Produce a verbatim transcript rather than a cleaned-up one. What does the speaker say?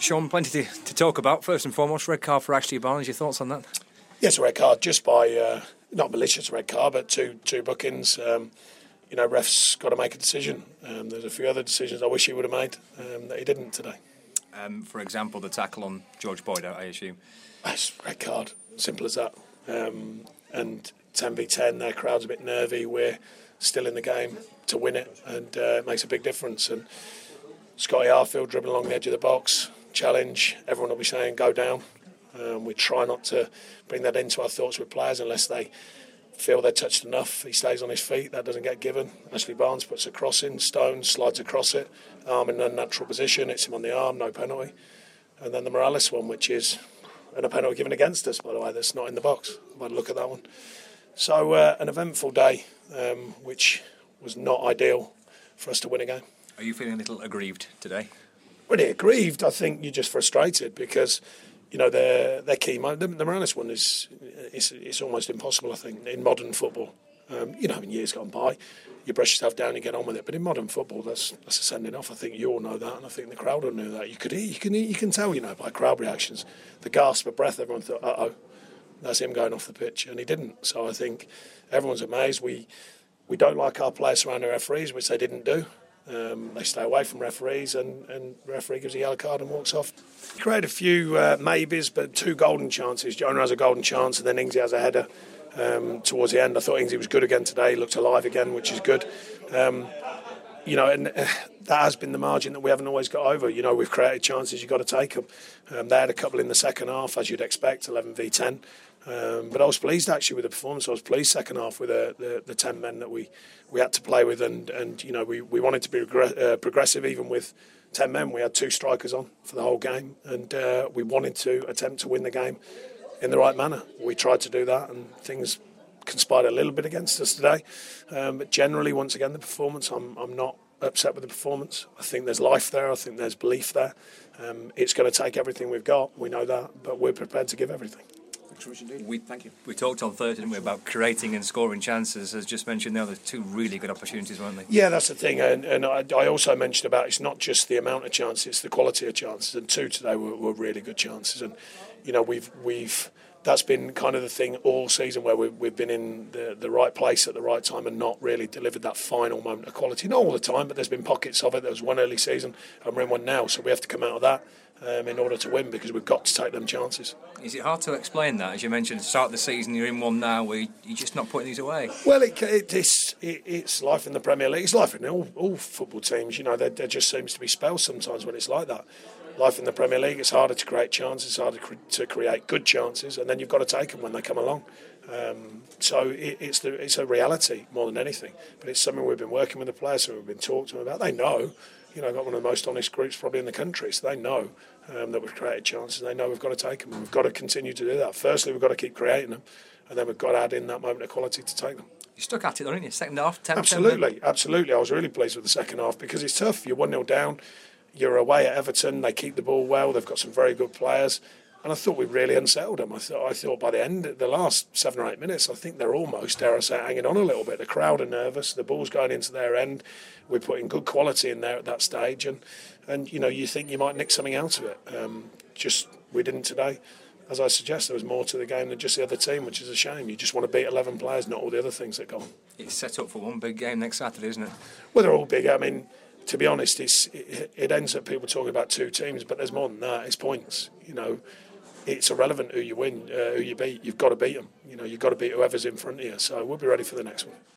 Sean, plenty to, to talk about. First and foremost, red card for Ashley Barnes. Your thoughts on that? Yes, a red card, just by, uh, not malicious red card, but two two bookings. Um, you know, refs got to make a decision. Um, there's a few other decisions I wish he would have made um, that he didn't today. Um, for example, the tackle on George Boyd, I assume. That's red card, simple as that. Um, and ten v ten, their crowd's a bit nervy. We're still in the game to win it, and uh, it makes a big difference. And Scotty Arfield dribbling along the edge of the box, challenge, everyone will be saying go down. Um, we try not to bring that into our thoughts with players unless they feel they're touched enough. He stays on his feet, that doesn't get given. Ashley Barnes puts a cross in, Stones slides across it, arm in an unnatural position, hits him on the arm, no penalty. And then the Morales one, which is and a penalty given against us, by the way, that's not in the box. I've had a look at that one. So uh, an eventful day, um, which was not ideal for us to win a game. Are you feeling a little aggrieved today? Really aggrieved. I think you're just frustrated because, you know, their their key moment. The, the Morales one is it's, it's almost impossible, I think, in modern football. Um, you know, in years gone by, you brush yourself down and get on with it. But in modern football, that's that's a sending off. I think you all know that, and I think the crowd all knew that. You could hear, you can you can tell, you know, by crowd reactions, the gasp of breath. Everyone thought, uh oh, that's him going off the pitch, and he didn't. So I think everyone's amazed. We we don't like our players surrounding referees, which they didn't do. Um, they stay away from referees, and, and the referee gives a yellow card and walks off. Create a few uh, maybes, but two golden chances. Jonah has a golden chance, and then Ingsy has a header um, towards the end. I thought Ingsy was good again today. He looked alive again, which is good. Um, you know, and uh, that has been the margin that we haven't always got over. You know, we've created chances, you've got to take them. Um, they had a couple in the second half, as you'd expect, eleven v ten. Um, but I was pleased actually with the performance. I was pleased second half with the, the, the ten men that we, we had to play with, and, and you know we, we wanted to be regre- uh, progressive even with ten men. We had two strikers on for the whole game, and uh, we wanted to attempt to win the game in the right manner. We tried to do that, and things conspired a little bit against us today. Um, but generally, once again, the performance, I'm I'm not upset with the performance. I think there's life there. I think there's belief there. Um, it's going to take everything we've got. We know that, but we're prepared to give everything. We, Thank you. We talked on Thursday, didn't we, about creating and scoring chances. As just mentioned there, there's two really good opportunities, weren't they? Yeah, that's the thing. And, and I, I also mentioned about it's not just the amount of chances, it's the quality of chances. And two today were, were really good chances. And, you know, we've we've that's been kind of the thing all season where we've, we've been in the, the right place at the right time and not really delivered that final moment of quality. Not all the time, but there's been pockets of it. There was one early season and we're in one now. So we have to come out of that um, in order to win, because we've got to take them chances. Is it hard to explain that? As you mentioned, at the start of the season, you're in one now where you're just not putting these away. Well, it, it, it's, it, it's life in the Premier League. It's life in all, all football teams. You know, there, there just seems to be spells sometimes when it's like that. Life in the Premier League, it's harder to create chances, it's harder to create good chances, and then you've got to take them when they come along. Um, so it, it's the, it's a reality more than anything. But it's something we've been working with the players, so we've been talking to them about. They know, you know, I've got one of the most honest groups probably in the country, so they know um, that we've created chances. They know we've got to take them, and we've got to continue to do that. Firstly, we've got to keep creating them, and then we've got to add in that moment of quality to take them. You stuck at it, though, didn't you? Second half, ten Absolutely, absolutely. I was really pleased with the second half because it's tough. You're one nil down. You're away at Everton. They keep the ball well. They've got some very good players, and I thought we really unsettled them. I thought, I thought by the end, the last seven or eight minutes, I think they're almost, dare I say, hanging on a little bit. The crowd are nervous. The ball's going into their end. We're putting good quality in there at that stage, and and you know you think you might nick something out of it. Um, just we didn't today. As I suggest, there was more to the game than just the other team, which is a shame. You just want to beat eleven players, not all the other things that go on. It's set up for one big game next Saturday, isn't it? Well, they're all big. I mean, to be honest, it's, it, it ends up people talking about two teams, but there's more than that. It's points. You know, it's irrelevant who you win, uh, who you beat. You've got to beat them. You know, you've got to beat whoever's in front of you. So we'll be ready for the next one.